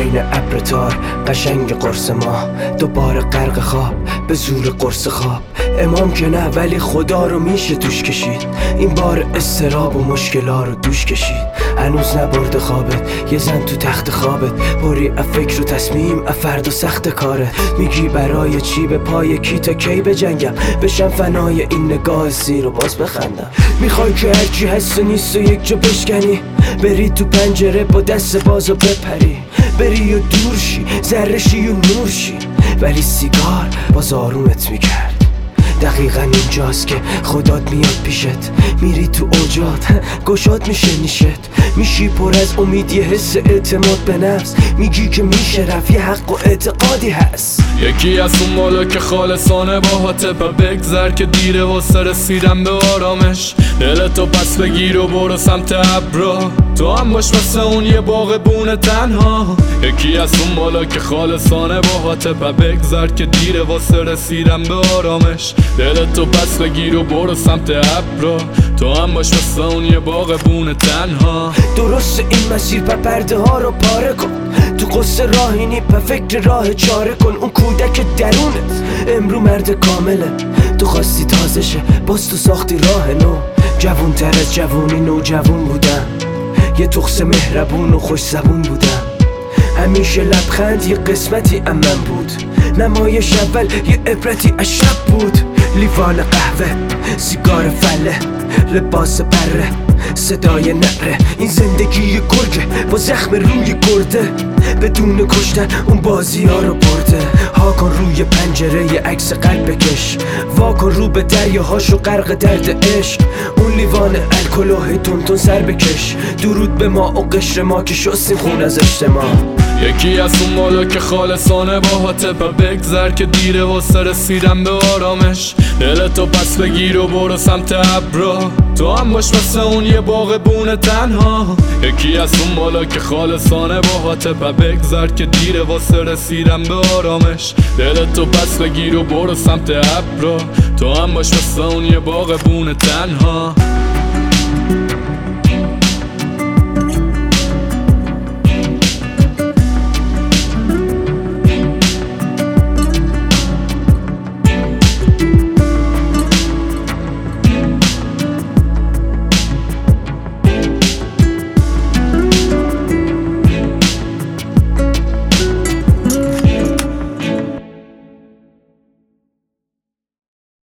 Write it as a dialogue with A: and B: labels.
A: بین ابر تار قشنگ قرص ماه، دوباره غرق خواب به زور قرص خواب. امام که نه ولی خدا رو میشه توش کشید، این بار استراب و مشکلا رو دوش کشید. هنوز نبرده خوابت، یه زن تو تخت خوابت، بری فکر و تصمیم فرد و سخت کارت. میگی برای چی به پای کی تا کی بجنگم، بشم فنای این نگاه سیر و باز بخندم. میخوای که هرچی هست و نیست و یک جا بشکنی، بری تو پنجره با دست باز و بپری، بری و دور شی، ذره شی و نور شی، ولی سیگار باز آرومت میکرد. دقیقا اینجاست که خدات میاد پیشت، میری تو اوجات گشاد میشه نیشت، میشی پر از امید، یه حس اعتماد به نفس، میگی که میشه رفت، یه حق و اعتقادی هست.
B: یکی از اون مالا که خالصانه باهاته، و بگذر که دیره واسه رسیدن به آرامش. دلتو پس بگیر و برو سمت ابرا، تو هم باش مثل اون یه باغبون تنها. یکی از اون مالا که خالصانه باهاته، و بگذر که دیره واسه رسیدن به آرامش. دلتو پس بگیر و برو سمت ابرا، تو هم باش مثل اون یه باغبون تنها.
A: درست این مسیر و پرده ها رو پاره کن، تو قصه راهی نی و فکر راه چاره کن. اون کودک درونت امرو مرد کامله، تو خواستی تازه شه باز تو ساختی راه نو. جوون تر از جوونی نوجوون بودم، یه تخس مهربون و خوش زبون بودم. همیشه لبخند یه قسمتی من بود، نمایش اول یه عبرتی از شب بود. لیوان قهوه، سیگار فله، لباس بره، صدای نعره. این زندگی گرگه با زخم روی گرده، بدون کشتن اون بازی ها رو برده. ها کن روی پنجره یه عکس قلب بکش، وا کن رو به دریاهاشو غرق درد عشق. اون لیوان الکل و تون سر بکش، درود به ما و قشر ما که شستیم خون از اجتماع.
B: یکی از اون مالا که خالصانه باهاته، و بگذر که دیره واسه رسیدن به آرامش. دلتو پس بگیر و برو سمت ابرا، تو هم باش مثل اون یه باغبون تنها. یکی از اون مالا که خالصانه باهاته، و بگذر که دیره واسه رسیدن به آرامش. دلتو پس بگیر و برو سمت ابرا، تو هم باش مثل اون یه باغبون تنها.